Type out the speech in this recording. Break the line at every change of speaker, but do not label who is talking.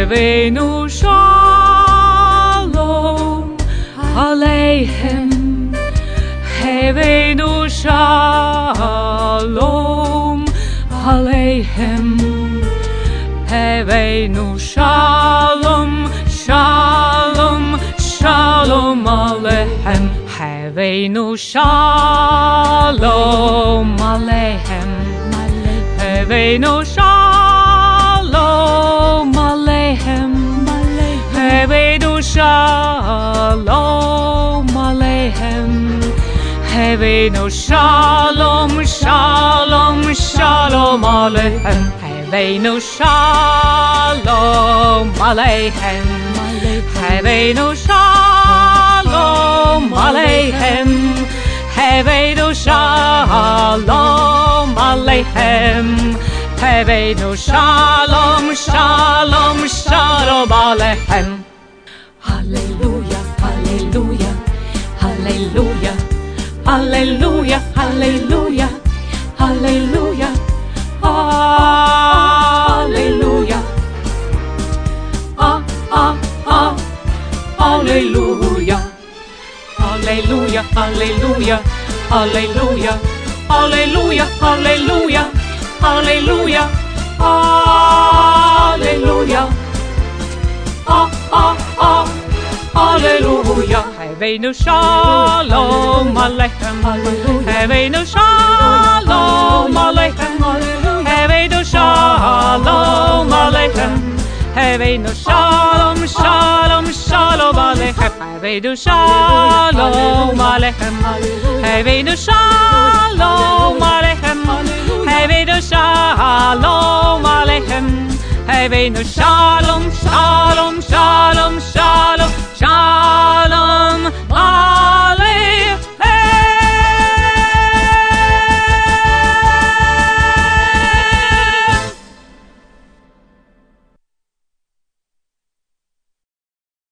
Havenu Shalom Aleichem. Havenu Shalom Aleichem. Havenu Shalom, Shalom, Shalom Aleichem. Havenu Shalom Aleichem. Havenu Shalom Aleichem. Havenu Shalom Aleichem. Havenu Shalom, Shalom, Shalom Aleichem. Havenu Shalom Aleichem. Havenu Shalom Aleichem. Havenu Shalom Aleichem. Havenu Shalom, Shalom, Shalom Aleichem. Hallelujah, hallelujah, hallelujah, hallelujah, hallelujah, hallelujah, hallelujah, hallelujah, hallelujah, hallelujah, hallelujah, hallelujah, hallelujah, hallelujah, hallelujah, hallelujah. Havenu Shalom Aleichem. Havenu Shalom Aleichem. Havenu Shalom Aleichem. Havenu Shalom, Shalom, Shalom Aleichem. Havenu Shalom Aleichem. Havenu Shalom Aleichem. Havenu Shalom Aleichem. Havenu Shalom, Shalom, Shalom, Shalom.